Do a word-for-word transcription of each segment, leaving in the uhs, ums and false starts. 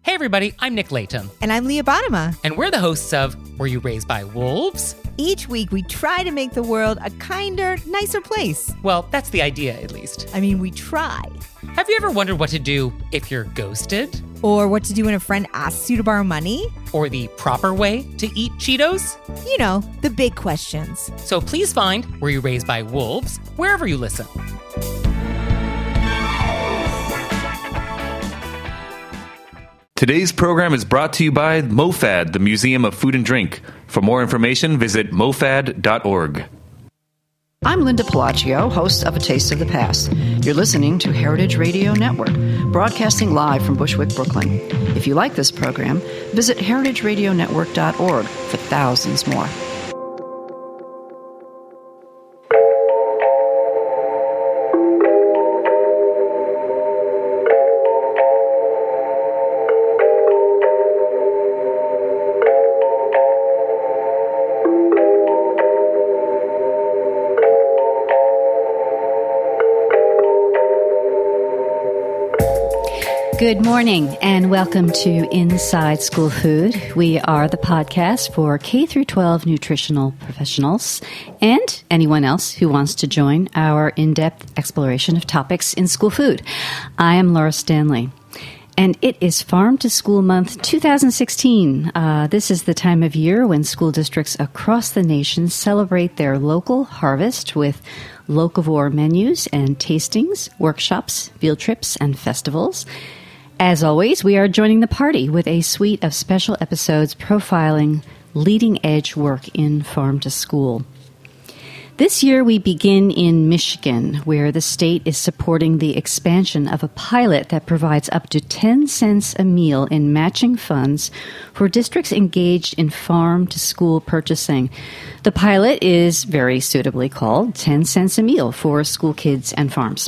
Hey everybody, I'm Nick Layton. And I'm Leah Bottima. And we're the hosts of Were You Raised by Wolves? Each week we try to make the world a kinder, nicer place. Well, that's the idea, at least. I mean, we try. Have you ever wondered what to do if you're ghosted? Or what to do when a friend asks you to borrow money? Or the proper way to eat Cheetos? You know, the big questions. So please find Were You Raised by Wolves wherever you listen. Today's program is brought to you by MoFad, the Museum of Food and Drink. For more information, visit mofad dot org. I'm Linda Pelaccio, host of A Taste of the Past. You're listening to Heritage Radio Network, broadcasting live from Bushwick, Brooklyn. If you like this program, visit heritage radio network dot org for thousands more. Good morning and welcome to Inside School Food. We are the podcast for K through twelve nutritional professionals and anyone else who wants to join our in-depth exploration of topics in school food. I am Laura Stanley. And it is Farm to School Month two thousand sixteen. Uh, this is the time of year when school districts across the nation celebrate their local harvest with locavore menus and tastings, workshops, field trips, and festivals. As always, we are joining the party with a suite of special episodes profiling leading-edge work in Farm to School. This year, we begin in Michigan, where the state is supporting the expansion of a pilot that provides up to ten cents a meal in matching funds for districts engaged in farm-to-school purchasing. The pilot is very suitably called ten cents a meal for school kids and farms.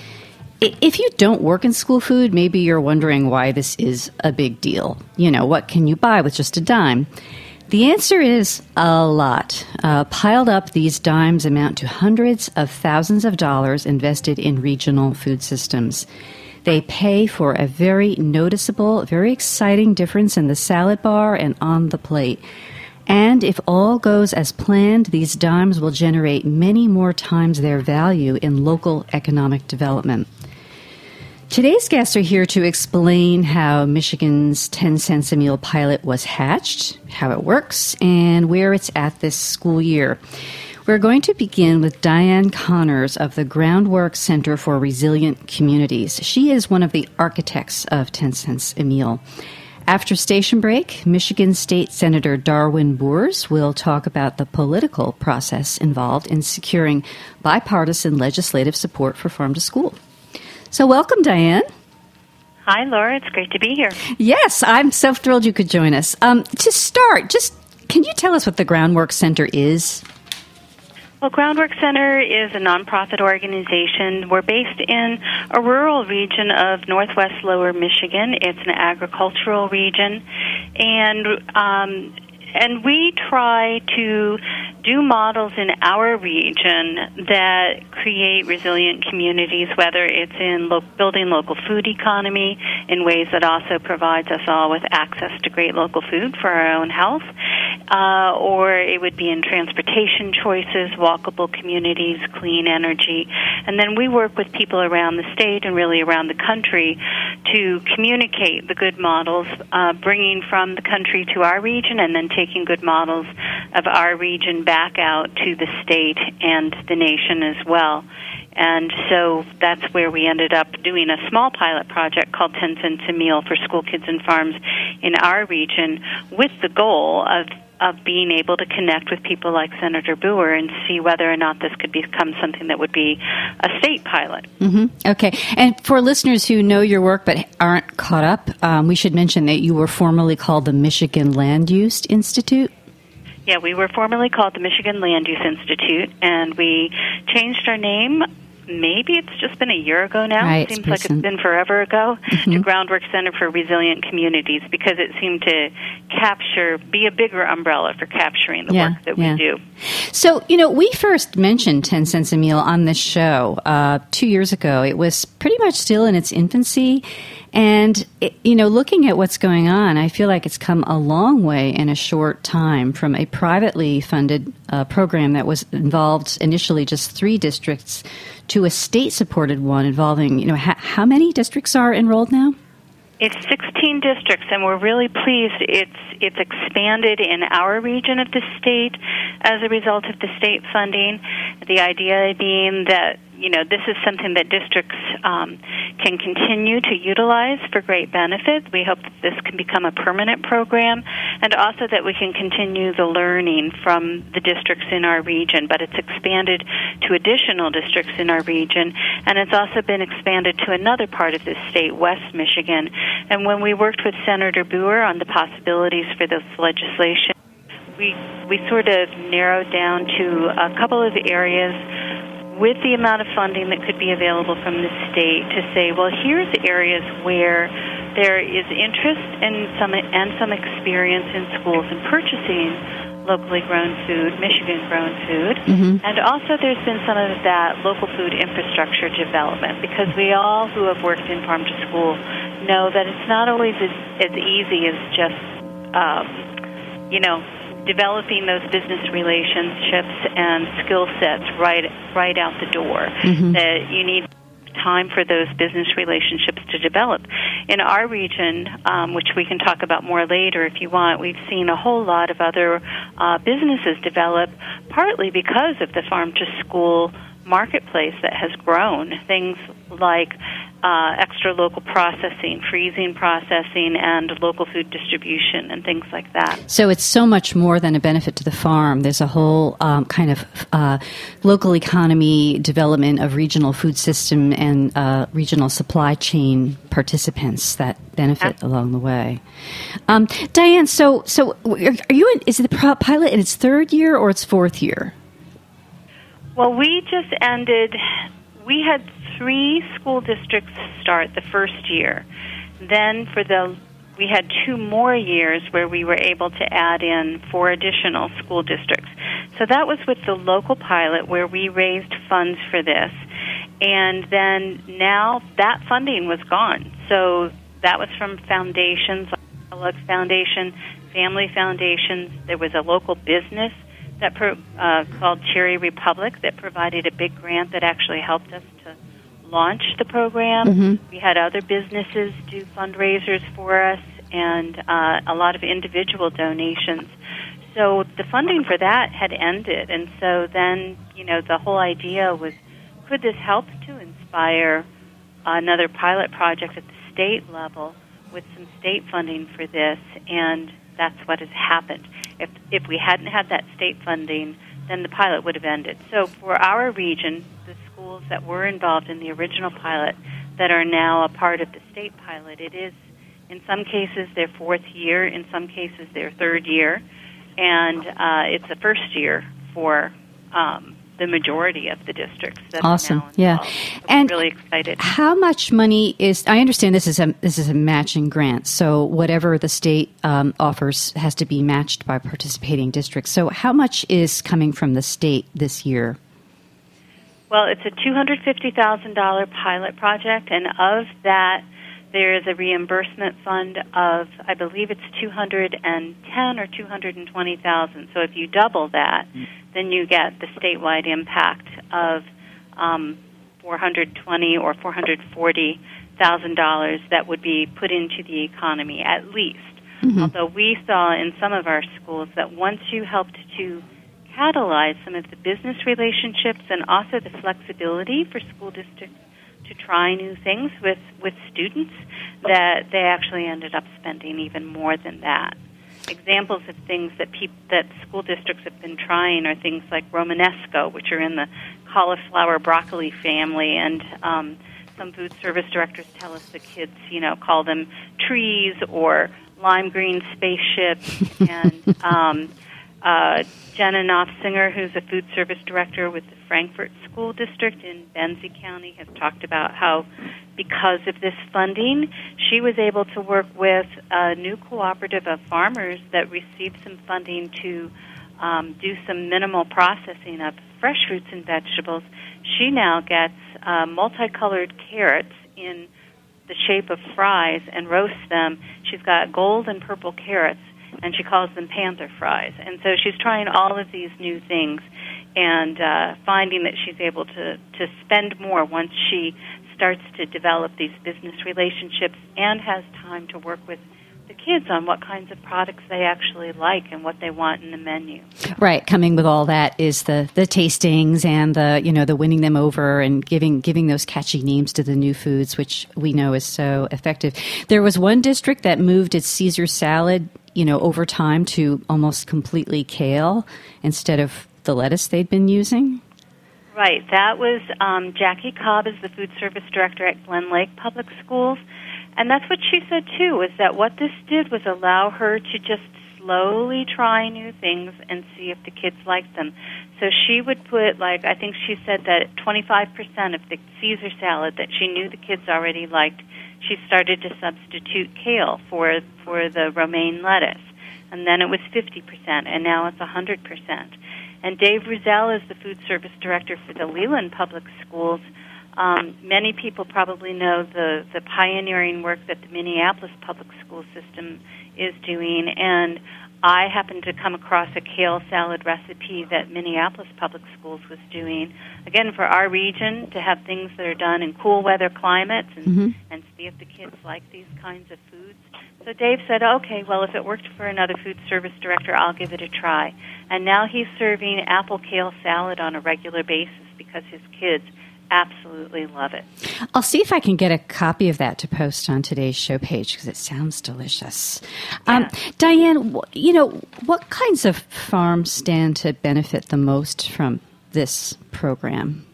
If you don't work in school food, maybe you're wondering why this is a big deal. You know, what can you buy with just a dime? The answer is a lot. Uh, piled up, these dimes amount to hundreds of thousands of dollars invested in regional food systems. They pay for a very noticeable, very exciting difference in the salad bar and on the plate. And if all goes as planned, these dimes will generate many more times their value in local economic development. Today's guests are here to explain how Michigan's ten cents a meal pilot was hatched, how it works, and where it's at this school year. We're going to begin with Diane Connors of the Groundwork Center for Resilient Communities. She is one of the architects of ten cents a meal. After station break, Michigan State Senator Darwin Boers will talk about the political process involved in securing bipartisan legislative support for Farm to School. So welcome, Diane. Hi, Laura. It's great to be here. Yes, I'm so thrilled you could join us. Um, to start, just can you tell us what the Groundwork Center is? Well, Groundwork Center is a nonprofit organization. We're based in a rural region of northwest lower Michigan. It's an agricultural region, and um, and we try to do models in our region that create resilient communities, whether it's in lo- building local food economy in ways that also provides us all with access to great local food for our own health, uh, or it would be in transportation choices, walkable communities, clean energy. And then we work with people around the state and really around the country to communicate the good models, uh, bringing from the country to our region and then taking good models of our region back out to the state and the nation as well. And so that's where we ended up doing a small pilot project called ten cents a meal for school kids and farms in our region, with the goal of of being able to connect with people like Senator Boer and see whether or not this could become something that would be a state pilot. Mm-hmm. Okay. And for listeners who know your work but aren't caught up, um, we should mention that you were formerly called the Michigan Land Use Institute. Yeah, we were formerly called the Michigan Land Use Institute, and we changed our name. Maybe it's just been a year ago now. Right, it seems like it's been forever ago, mm-hmm. to Groundwork Center for Resilient Communities, because it seemed to capture, be a bigger umbrella for capturing the yeah, work that yeah. we do. So, you know, we first mentioned ten cents a meal on this show uh, two years ago. It was pretty much still in its infancy, And, it, you know, looking at what's going on, I feel like it's come a long way in a short time from a privately funded uh, program that was involved initially just three districts to a state-supported one involving, you know, ha- how many districts are enrolled now? It's sixteen districts, and we're really pleased it's it's expanded in our region of the state as a result of the state funding. The idea being that, you know, this is something that districts um, can continue to utilize for great benefit. We hope that this can become a permanent program, and also that we can continue the learning from the districts in our region. But it's expanded to additional districts in our region, and it's also been expanded to another part of the state, West Michigan. And when we worked with Senator Boer on the possibilities for this legislation, we we sort of narrowed down to a couple of areas with the amount of funding that could be available from the state to say, well, here's areas where there is interest and some and some experience in schools in purchasing locally grown food, Michigan-grown food, mm-hmm. and also there's been some of that local food infrastructure development, because we all who have worked in farm to school know that it's not always as, as easy as just, um, you know, developing those business relationships and skill sets right right out the door. Mm-hmm. That you need time for those business relationships to develop. In our region, um, which we can talk about more later if you want, we've seen a whole lot of other uh, businesses develop, partly because of the farm to school marketplace that has grown. Things like uh, extra local processing, freezing processing, and local food distribution, and things like that. So it's so much more than a benefit to the farm. There's a whole um, kind of uh, local economy development of regional food system and uh, regional supply chain participants that benefit yeah. along the way. Um, Diane, so so are you in, is the pilot in its third year or its fourth year? Well, we just ended, we had three school districts start the first year. Then for the, we had two more years where we were able to add in four additional school districts. So that was with the local pilot where we raised funds for this. And then now that funding was gone. So that was from foundations, like Kellogg Foundation, family foundations. There was a local business that pro, uh, called Cherry Republic that provided a big grant that actually helped us to launch the program. Mm-hmm. We had other businesses do fundraisers for us, and uh, a lot of individual donations. So the funding for that had ended, and so then, you know, the whole idea was, could this help to inspire another pilot project at the state level with some state funding for this? And that's what has happened. If if we hadn't had that state funding, then the pilot would have ended. So for our region, the schools that were involved in the original pilot that are now a part of the state pilot, it is, in some cases, their fourth year, in some cases, their third year, and uh, it's the first year for um, the majority of the districts that awesome. are now yeah. involved. So and we're really excited. How much money is, I understand this is a this is a matching grant, so whatever the state um, offers has to be matched by participating districts. So how much is coming from the state this year? Well, it's a two hundred fifty thousand dollars pilot project, and of that, there is a reimbursement fund of, I believe it's two hundred ten thousand dollars or two hundred twenty thousand dollars. So if you double that, mm. then you get the statewide impact of um, four hundred twenty thousand dollars or four hundred forty thousand dollars that would be put into the economy, at least. Mm-hmm. Although we saw in some of our schools that once you helped to catalyze some of the business relationships and also the flexibility for school districts to try new things with, with students, that they actually ended up spending even more than that. Examples of things that peop- that school districts have been trying are things like Romanesco, which are in the cauliflower broccoli family, and um, some food service directors tell us the kids, you know, call them trees or lime green spaceships. and um, uh, Jenna Knopfsinger, who's a food service director with the Frankfort School District in Benzie County, has talked about how, because of this funding, she was able to work with a new cooperative of farmers that received some funding to um, do some minimal processing of fresh fruits and vegetables. She now gets uh, multicolored carrots in the shape of fries and roasts them. She's got gold and purple carrots, and she calls them panther fries. And so she's trying all of these new things and uh, finding that she's able to, to spend more once she starts to develop these business relationships and has time to work with the kids on what kinds of products they actually like and what they want in the menu. Right, coming with all that is the, the tastings and the you know the winning them over and giving giving those catchy names to the new foods, which we know is so effective. There was one district that moved its Caesar salad, you know, over time to almost completely kale instead of the lettuce they'd been using. Right, that was um, Jackie Cobb is the food service director at Glen Lake Public Schools. And that's what she said, too, is that what this did was allow her to just slowly try new things and see if the kids liked them. So she would put, like, I think she said that twenty-five percent of the Caesar salad that she knew the kids already liked, she started to substitute kale for for the romaine lettuce. And then it was fifty percent, and now it's one hundred percent. And Dave Rizal is the food service director for the Leland Public Schools. Um, many people probably know the, the pioneering work that the Minneapolis Public School System is doing, and I happened to come across a kale salad recipe that Minneapolis Public Schools was doing, again, for our region, to have things that are done in cool weather climates and, mm-hmm. and see if the kids like these kinds of foods. So Dave said, okay, well, if it worked for another food service director, I'll give it a try. And now he's serving apple kale salad on a regular basis because his kids absolutely love it. I'll see if I can get a copy of that to post on today's show page because it sounds delicious. Yeah. Um, Diane, you know, what kinds of farms stand to benefit the most from this program?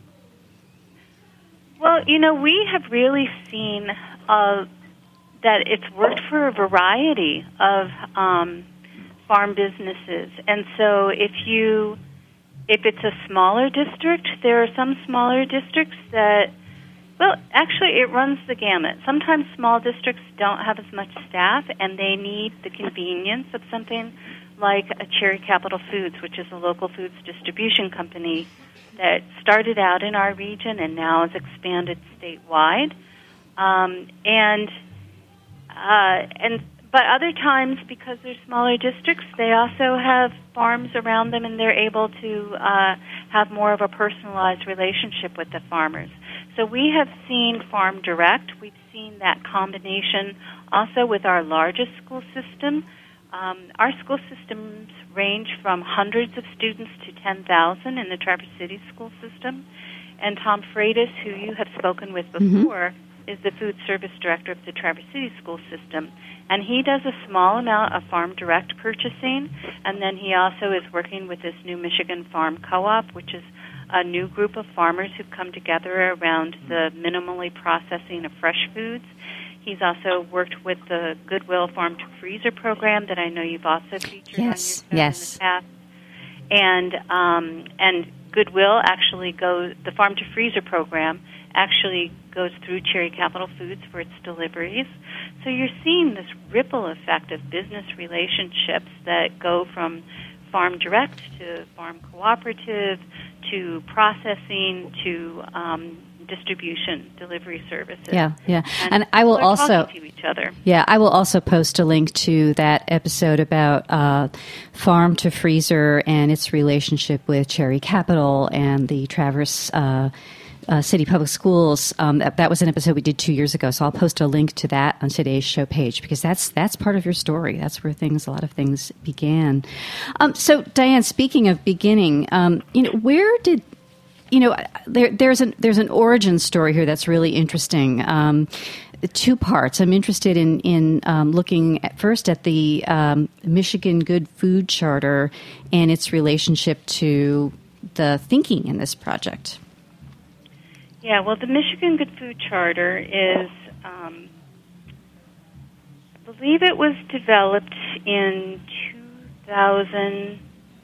Well, you know, we have really seen uh, that it's worked for a variety of um, farm businesses. And so if you If it's a smaller district, there are some smaller districts that, well, actually it runs the gamut. Sometimes small districts don't have as much staff and they need the convenience of something like a Cherry Capital Foods, which is a local foods distribution company that started out in our region and now has expanded statewide. Um, and uh, and But other times, because they're smaller districts, they also have farms around them, and they're able to uh, have more of a personalized relationship with the farmers. So we have seen Farm Direct. We've seen that combination also with our largest school system. Um, our school systems range from hundreds of students to ten thousand in the Traverse City school system. And Tom Freitas, who you have spoken with before, mm-hmm. is the food service director of the Traverse City school system. And he does a small amount of farm direct purchasing, and then he also is working with this new Michigan Farm Co-op, which is a new group of farmers who've come together around the minimally processing of fresh foods. He's also worked with the Goodwill Farm to Freezer program that I know you've also featured yes, on your show yes. in the past. And um, and Goodwill actually goes, the Farm to Freezer program actually goes through Cherry Capital Foods for its deliveries. So you're seeing this ripple effect of business relationships that go from farm direct to farm cooperative to processing to um, distribution, delivery services. Yeah, yeah. And, and I will also to each other. Yeah, I will also post a link to that episode about uh, farm to freezer and its relationship with Cherry Capital and the Traverse uh, uh, City Public Schools. Um, that, that was an episode we did two years ago, so I'll post a link to that on today's show page because that's that's part of your story. That's where things, a lot of things began. Um, so, Diane, speaking of beginning, um, you know, where did You know, there, there's an there's an origin story here that's really interesting. Um, two parts. I'm interested in in um, looking at first at the um, Michigan Good Food Charter and its relationship to the thinking in this project. Yeah, well, the Michigan Good Food Charter is, um, I believe it was developed in two thousand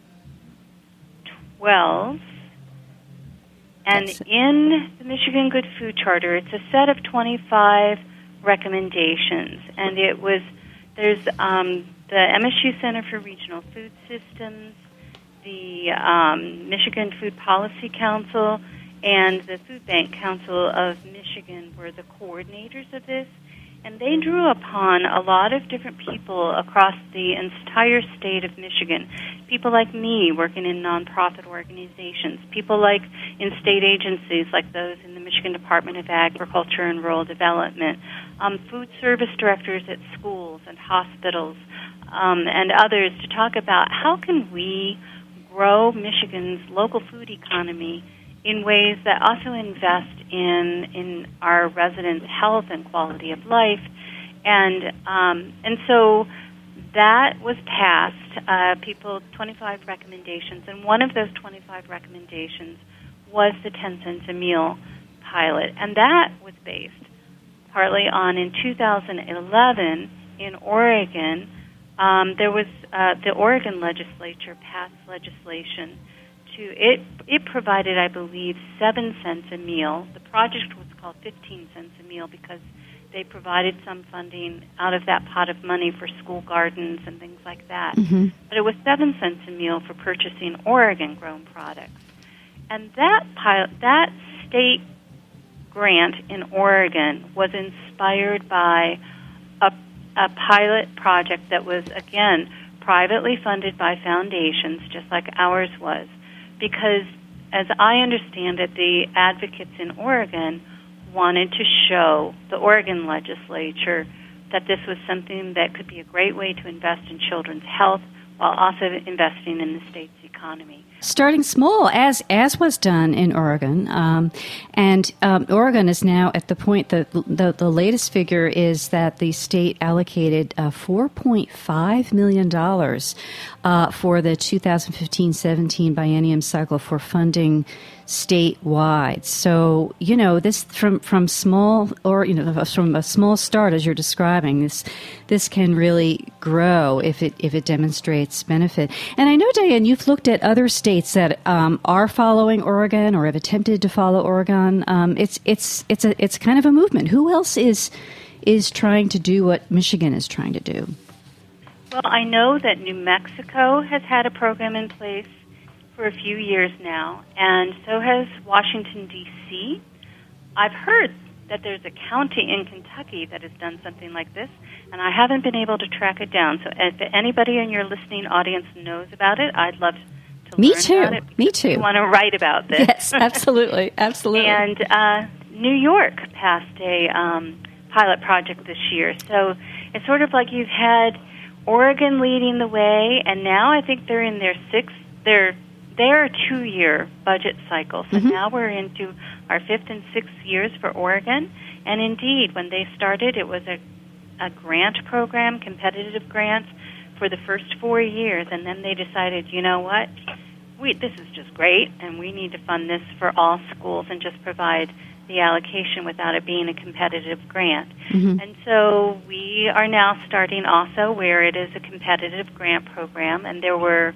twelve. And in the Michigan Good Food Charter, it's a set of twenty-five recommendations. And it was, there's um, the M S U Center for Regional Food Systems, the um, Michigan Food Policy Council, and the Food Bank Council of Michigan were the coordinators of this. And they drew upon a lot of different people across the entire state of Michigan. People like me working in nonprofit organizations. People like in state agencies like those in the Michigan Department of Agriculture and Rural Development. Um, food service directors at schools and hospitals um, and others to talk about how can we grow Michigan's local food economy in ways that also invest in in our residents' health and quality of life, and um, and so that was passed. Uh, people twenty-five recommendations, and one of those twenty-five recommendations was the ten cents a meal pilot, and that was based partly on in two thousand eleven in Oregon. Um, there was uh, the Oregon legislature passed legislation. It it provided, I believe, seven cents a meal. The project was called fifteen cents a meal because they provided some funding out of that pot of money for school gardens and things like that. Mm-hmm. But it was seven cents a meal for purchasing Oregon-grown products. And that pilot, that state grant in Oregon was inspired by a, a pilot project that was, again, privately funded by foundations, just like ours was. Because, as I understand it, the advocates in Oregon wanted to show the Oregon legislature that this was something that could be a great way to invest in children's health while also investing in the state's economy. Starting small, as as was done in Oregon, um, and um, Oregon is now at the point that the, the latest figure is that the state allocated uh, four point five million dollars uh, for the two thousand fifteen seventeen biennium cycle for funding statewide. So, you know, this from from small or you know from a small start, as you're describing, this this can really grow if it if it demonstrates benefit. And I know, Diane, you've looked at other states that um, are following Oregon or have attempted to follow Oregon. Um, it's it's it's a it's kind of a movement. Who else is is trying to do what Michigan is trying to do? Well, I know that New Mexico has had a program in place for a few years now, and so has Washington, D C I've heard that there's a county in Kentucky that has done something like this, and I haven't been able to track it down. So if anybody in your listening audience knows about it, I'd love to Me learn too. about it. Me too. We want to write about this. Yes, absolutely. Absolutely. And uh, New York passed a um, pilot project this year. So it's sort of like you've had Oregon leading the way, and now I think they're in their sixth, their They're a two-year budget cycle, so mm-hmm. now we're into our fifth and sixth years for Oregon. And indeed, when they started, it was a, a grant program, competitive grants, for the first four years. And then they decided, you know what, we this is just great, and we need to fund this for all schools and just provide the allocation without it being a competitive grant. Mm-hmm. And so we are now starting also where it is a competitive grant program, and there were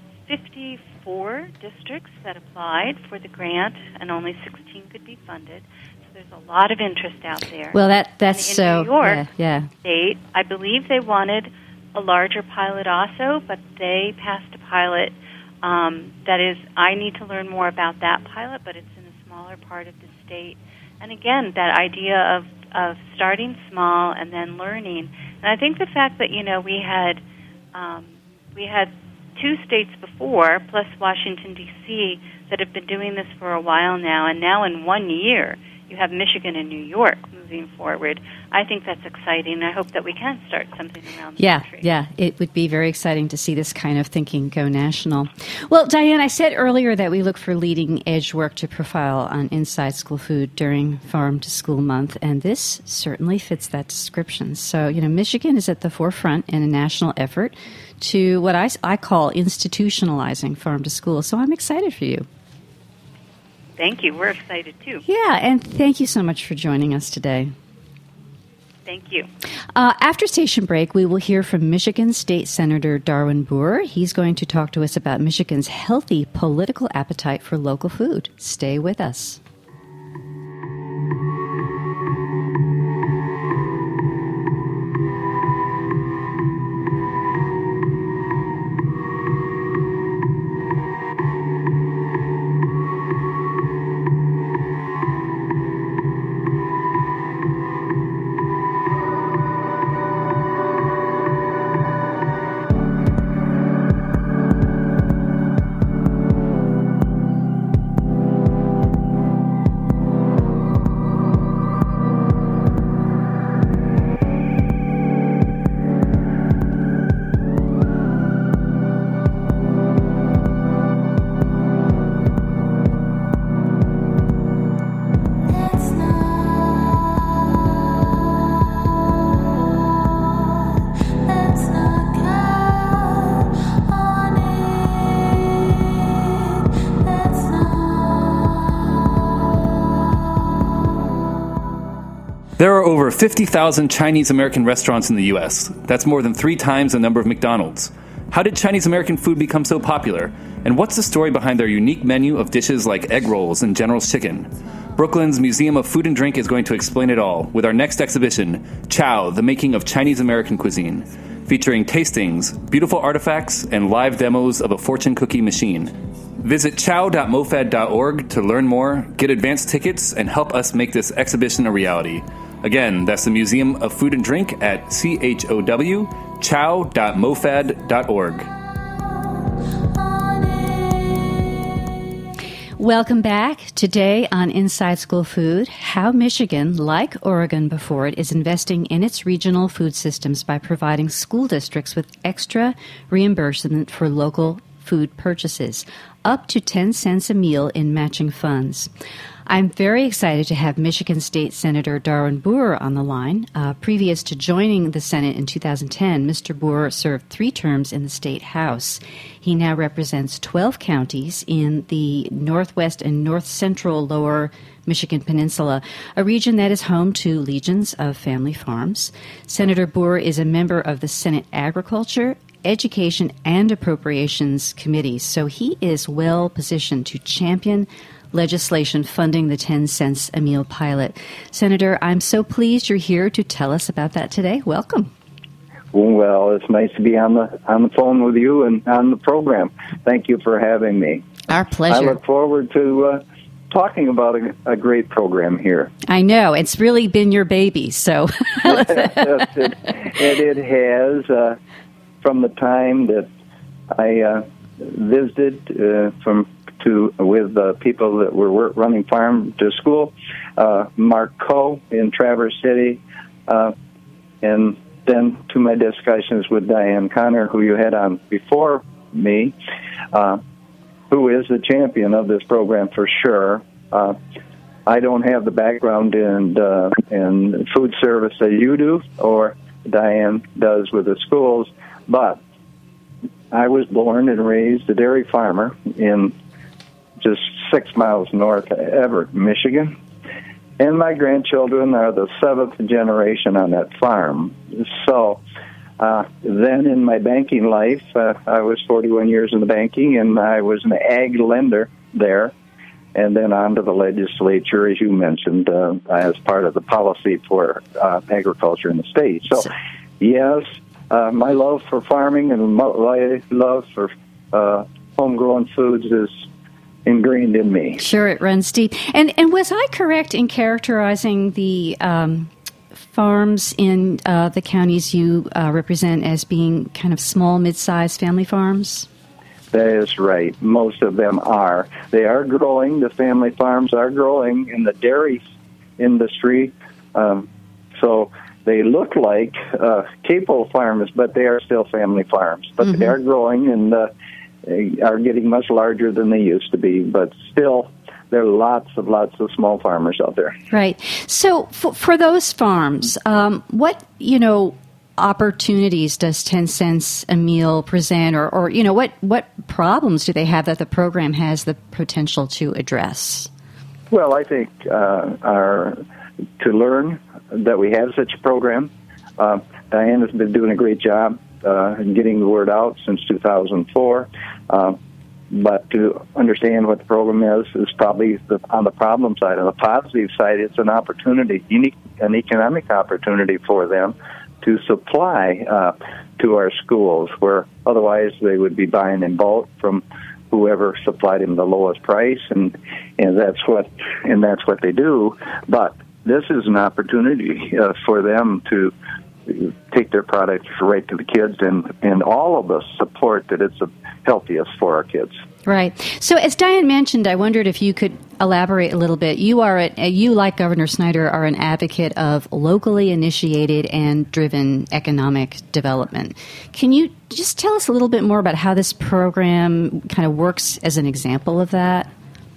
fifty-four districts that applied for the grant, and only sixteen could be funded. So there's a lot of interest out there. Well, that that's in so. New York yeah, yeah. State, I believe they wanted a larger pilot also, but they passed a pilot um, that is. I need to learn more about that pilot, but it's in a smaller part of the state. And again, that idea of of starting small and then learning. And I think the fact that you know we had um, we had. two states before, plus Washington, D C, that have been doing this for a while now, and now in one year you have Michigan and New York moving forward. I think that's exciting. I hope that we can start something around the yeah, country. Yeah, it would be very exciting to see this kind of thinking go national. Well, Diane, I said earlier that we look for leading-edge work to profile on Inside School Food during Farm to School Month, and this certainly fits that description. So, you know, Michigan is at the forefront in a national effort to what I, I call institutionalizing farm to school. So I'm excited for you. Thank you. We're excited, too. Yeah, and thank you so much for joining us today. Thank you. Uh, after station break, we will hear from Michigan State Senator Darwin Boer. He's going to talk to us about Michigan's healthy political appetite for local food. Stay with us. There are over fifty thousand Chinese American restaurants in the U S. That's more than three times the number of McDonald's. How did Chinese American food become so popular? And what's the story behind their unique menu of dishes like egg rolls and General's Chicken? Brooklyn's Museum of Food and Drink is going to explain it all with our next exhibition, Chow, the Making of Chinese American Cuisine, featuring tastings, beautiful artifacts, and live demos of a fortune cookie machine. Visit chow dot mofad dot org to learn more, get advance tickets, and help us make this exhibition a reality. Again, that's the Museum of Food and Drink at C H O W, chow dot mofad dot org. Welcome back. Today on Inside School Food, how Michigan, like Oregon before it, is investing in its regional food systems by providing school districts with extra reimbursement for local food purchases, up to ten cents a meal in matching funds. I'm very excited to have Michigan State Senator Darwin Boer on the line. Uh, previous to joining the Senate in two thousand ten, Mister Boer served three terms in the State House. He now represents twelve counties in the northwest and north central lower Michigan Peninsula, a region that is home to legions of family farms. Senator Boer is a member of the Senate Agriculture, Education, and Appropriations Committees, so he is well positioned to champion legislation funding the ten cents a meal pilot. Senator, I'm so pleased you're here to tell us about that today. Welcome. Well, it's nice to be on the on the phone with you and on the program. Thank you for having me. Our pleasure. I look forward to uh, talking about a, a great program here. I know. It's really been your baby, so. Yes, it, it, it has. Uh, from the time that I uh, visited uh, from to with uh, people that were running farm to school, uh, Mark Coe in Traverse City, uh, and then to my discussions with Diane Connor, who you had on before me, uh, who is the champion of this program for sure. Uh, I don't have the background in, uh, in food service that you do, or Diane does with the schools, but I was born and raised a dairy farmer in just six miles north of Everett, Michigan. And my grandchildren are the seventh generation on that farm. So uh, then in my banking life, uh, I was forty-one years in the banking, and I was an ag lender there. And then on to the legislature, as you mentioned, uh, as part of the policy for uh, agriculture in the state. So, yes, uh, my love for farming and my love for uh, homegrown foods is ingrained in me. Sure, it runs deep. And and was I correct in characterizing the um, farms in uh, the counties you uh, represent as being kind of small, mid-sized family farms? That is right. Most of them are. They are growing. The family farms are growing in the dairy industry. Um, so they look like uh, capable farms, but they are still family farms. But mm-hmm. they are growing and uh, they are getting much larger than they used to be. But still, there are lots of lots of small farmers out there. Right. So for, for those farms, um, what, you know, opportunities does ten cents a meal present, or, or you know, what, what problems do they have that the program has the potential to address? Well, I think uh, our, to learn that we have such a program, uh, Diane has been doing a great job uh, in getting the word out since two thousand four. Uh, but to understand what the program is is probably the, on the problem side. On the positive side, it's an opportunity, unique, an economic opportunity for them to supply uh, to our schools, where otherwise they would be buying in bulk from whoever supplied them the lowest price, and and that's what and that's what they do. But this is an opportunity uh, for them to take their product right to the kids, and and all of us support that it's the healthiest for our kids. Right. So as Diane mentioned, I wondered if you could elaborate a little bit. You are, a, you like Governor Snyder, are an advocate of locally initiated and driven economic development. Can you just tell us a little bit more about how this program kind of works as an example of that?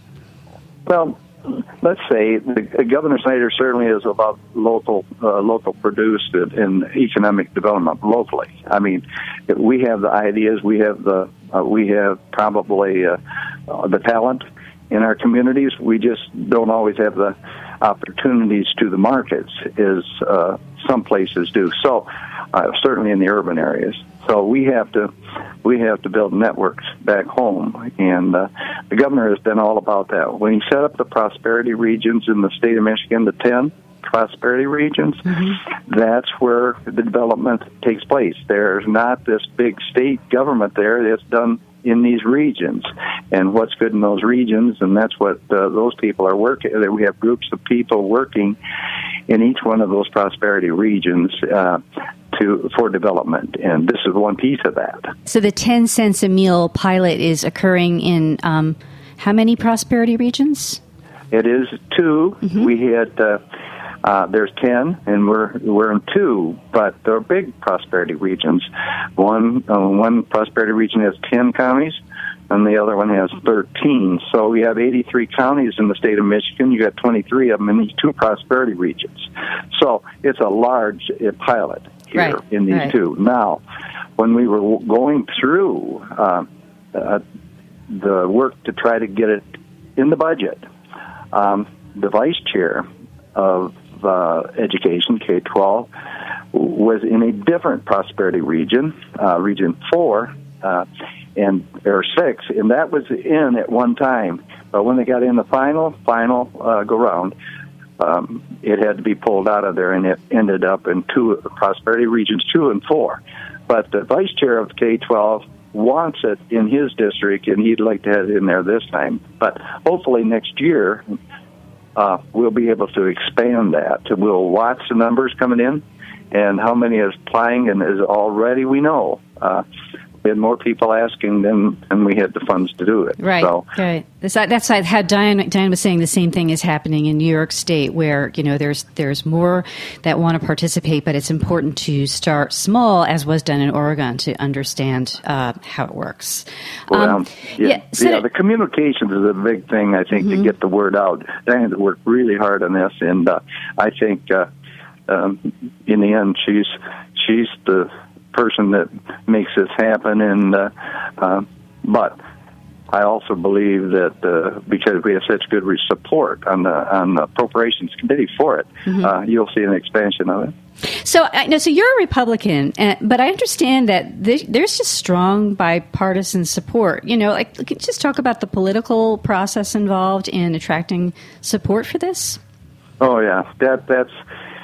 Well, let's say the, Governor Snyder certainly is about local, uh, local produced and economic development locally. I mean, we have the ideas, we have the, uh, we have probably uh, uh, the talent in our communities. We just don't always have the opportunities to the markets as uh, some places do. So uh, certainly in the urban areas. So we have to we have to build networks back home, and uh, the governor has been all about that. When he set up the prosperity regions in the state of Michigan, the ten prosperity regions, mm-hmm. that's where the development takes place. There's not this big state government there that's done in these regions, and what's good in those regions, and that's what uh, those people are working. We have groups of people working in each one of those prosperity regions uh, to for development, and this is one piece of that. So the ten cents a meal pilot is occurring in um, how many prosperity regions? It is two. Mm-hmm. We had uh, uh, there's ten, and we're we're in two, but they're big prosperity regions. One uh, one prosperity region has ten counties, and the other one has thirteen. So we have eighty-three counties in the state of Michigan. You got twenty-three of them in these two prosperity regions. So it's a large uh, pilot here right. in these right. two. Now, when we were going through uh, uh, the work to try to get it in the budget, um, the vice chair of uh, education, K twelve, was in a different prosperity region, uh, Region four, uh, and or six, and that was in at one time. But when they got in the final, final uh, go-round, um, it had to be pulled out of there, and it ended up in two prosperity regions, two and four. But the vice chair of K twelve wants it in his district, and he'd like to have it in there this time. But hopefully next year, uh, we'll be able to expand that. We'll watch the numbers coming in and how many is applying, and is already, we know. Uh, we had more people asking than, than we had the funds to do it. Right, so, right. That's, that's how Diane, Diane was saying the same thing is happening in New York State, where, you know, there's there's more that want to participate, but it's important to start small, as was done in Oregon, to understand uh, how it works. Well, um, yeah, yeah, so yeah, the communications is a big thing, I think, mm-hmm. to get the word out. Diane worked really hard on this, and uh, I think uh, um, in the end, she's she's the person that makes this happen, and uh, uh, but I also believe that uh, because we have such good support on the on the appropriations committee for it, mm-hmm. uh, you'll see an expansion of it. So, I know, so you're a Republican, uh, but I understand that th- there's just strong bipartisan support. You know, like, could you just talk about the political process involved in attracting support for this? Oh yeah, that that's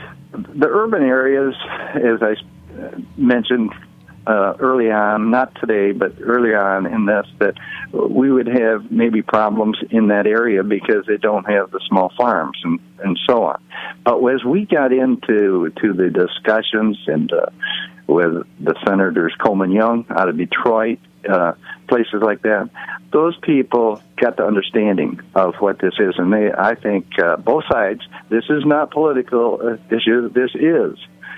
the urban areas, as I mentioned uh, early on, not today, but early on in this, that we would have maybe problems in that area because they don't have the small farms and, and so on. But as we got into to the discussions and uh, with the senators Coleman Young out of Detroit, uh, places like that, those people got the understanding of what this is, and they, I think, uh, both sides. This is not political uh, issue. This is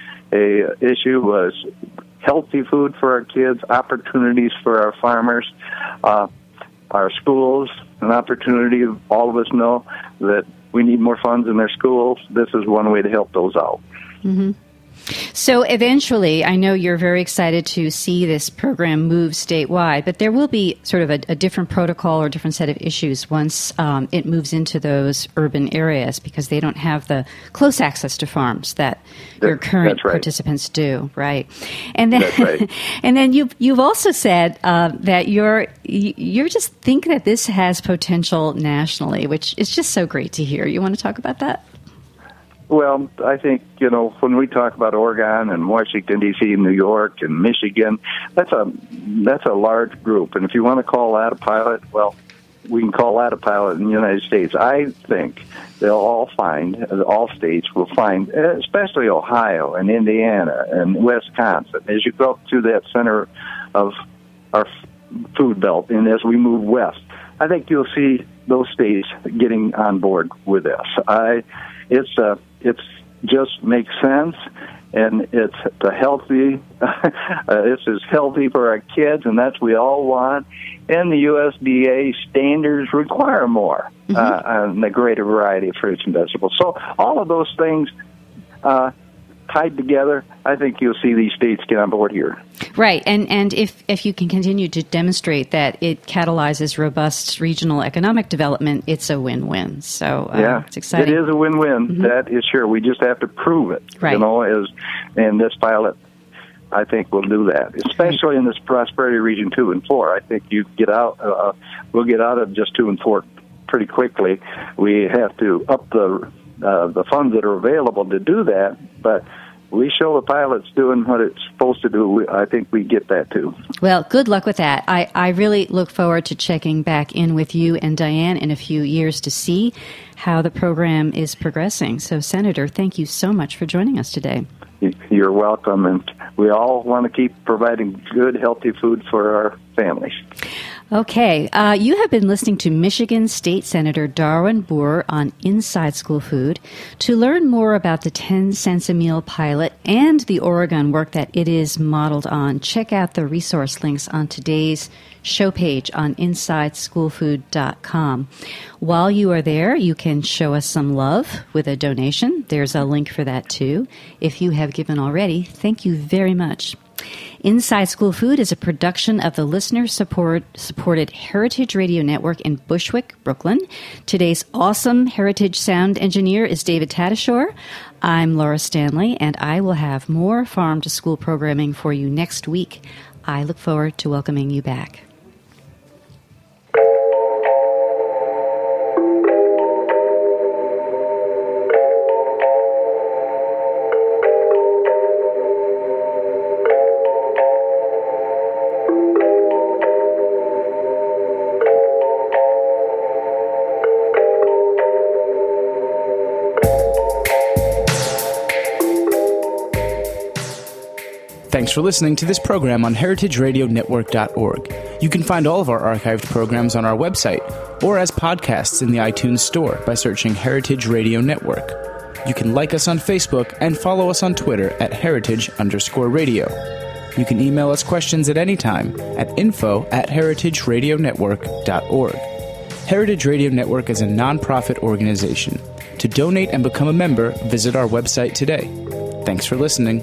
a issue was healthy food for our kids, opportunities for our farmers, uh, our schools, an opportunity. All of us know that we need more funds in their schools. This is one way to help those out. Mm-hmm. So eventually, I know you're very excited to see this program move statewide, but there will be sort of a, a different protocol or a different set of issues once um, it moves into those urban areas, because they don't have the close access to farms that that, your current right. participants do, right? And then, that's right. and then you've you've also said uh, that you're you just think that this has potential nationally, which is just so great to hear. You want to talk about that? Well, I think, you know, when we talk about Oregon and Washington, D C, New York, and Michigan, that's a that's a large group. And if you want to call that a pilot, well, we can call that a pilot in the United States. I think they'll all find, all states will find, especially Ohio and Indiana and Wisconsin, as you go to that center of our food belt, and as we move west, I think you'll see those states getting on board with this. I, it's a It's just makes sense, and it's a healthy. uh, this is healthy for our kids, and that's what we all want. And the U S D A standards require more, mm-hmm. uh, and a greater variety of fruits and vegetables. So all of those things uh, tied together, I think you'll see these states get on board here. Right, and and if, if you can continue to demonstrate that it catalyzes robust regional economic development, it's a win-win. So uh, yeah, it's exciting. It is a win-win. Mm-hmm. That is sure. We just have to prove it. Right. You know, as and this pilot, I think, will do that, especially in this prosperity region two and four. I think you get out. Uh, we'll get out of just two and four pretty quickly. We have to up the uh, the funds that are available to do that, but we show the pilot's doing what it's supposed to do. I think we get that too. Well, good luck with that. I, I really look forward to checking back in with you and Diane in a few years to see how the program is progressing. So, Senator, thank you so much for joining us today. You're welcome, and we all want to keep providing good, healthy food for our families. Okay, uh, you have been listening to Michigan State Senator Darwin Boer on Inside School Food. To learn more about the ten cents a meal pilot and the Oregon work that it is modeled on, check out the resource links on today's show page on inside school food dot com. While you are there, you can show us some love with a donation. There's a link for that too. If you have given already, thank you very much. Inside School Food is a production of the listener support, supported Heritage Radio Network in Bushwick, Brooklyn. Today's awesome Heritage sound engineer is David Tadashore. I'm Laura Stanley, and I will have more Farm to School programming for you next week. I look forward to welcoming you back. Thanks for listening to this program on heritage radio network dot org. You can find all of our archived programs on our website or as podcasts in the iTunes Store by searching Heritage Radio Network. You can like us on Facebook and follow us on Twitter at heritage underscore radio. You can email us questions at any time at info at heritage radio network dot org. Heritage Radio Network is a nonprofit organization. To donate and become a member, visit our website today. Thanks for listening.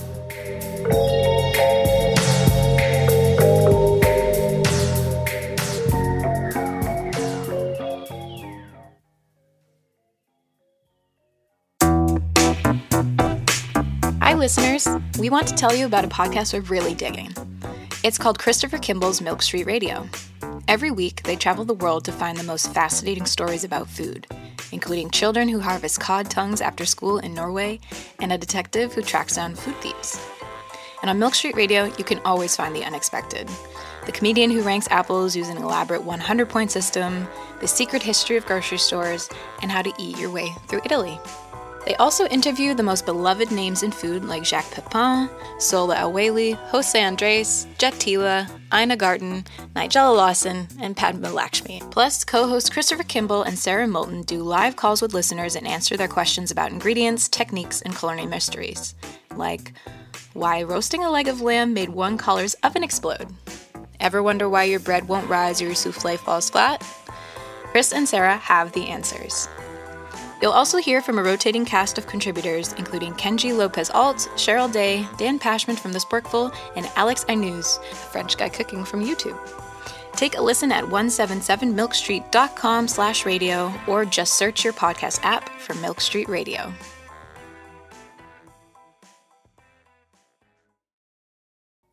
Hi, listeners. We want to tell you about a podcast we're really digging. It's called Christopher Kimball's Milk Street Radio. Every week, they travel the world to find the most fascinating stories about food, including children who harvest cod tongues after school in Norway and a detective who tracks down food thieves. And on Milk Street Radio, you can always find the unexpected. The comedian who ranks apples using an elaborate one hundred point system, the secret history of grocery stores, and how to eat your way through Italy. They also interview the most beloved names in food like Jacques Pepin, Sola El-Waylly, Jose Andres, Jet Tila, Ina Garten, Nigella Lawson, and Padma Lakshmi. Plus, co-hosts Christopher Kimball and Sarah Moulton do live calls with listeners and answer their questions about ingredients, techniques, and culinary mysteries. Like, why roasting a leg of lamb made one caller's oven explode? Ever wonder why your bread won't rise or your souffle falls flat? Chris and Sarah have the answers. You'll also hear from a rotating cast of contributors, including Kenji Lopez-Alt, Cheryl Day, Dan Pashman from The Sporkful, and Alex Ainuz, a French guy cooking from YouTube. Take a listen at one seventy-seven milk street dot com slash radio or just search your podcast app for Milk Street Radio.